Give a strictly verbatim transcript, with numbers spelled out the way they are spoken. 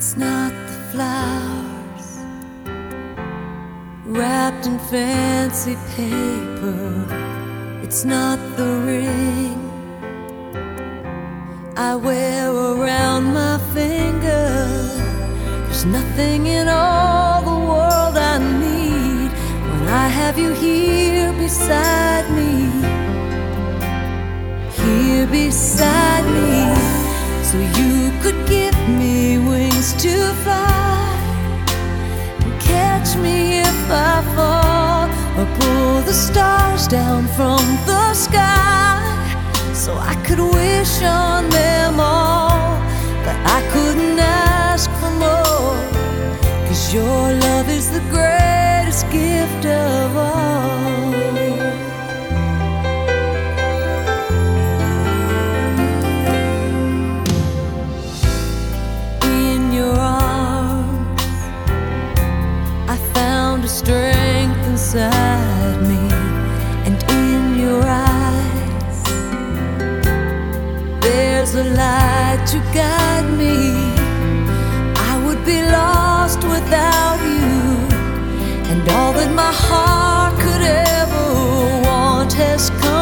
It's not the flowers wrapped in fancy paper. It's not the ring I wear around my finger. There's nothing in all the world I need when I have you here beside me. Here beside me, so you could give me wings to fly and catch me if I fall, or pull the stars down from the sky so I could wish on them all. But I couldn't ask for more, 'cause your love is the greatest gift of all. Strength inside me, and in your eyes there's a light to guide me. I would be lost without you, and all that my heart could ever want has come.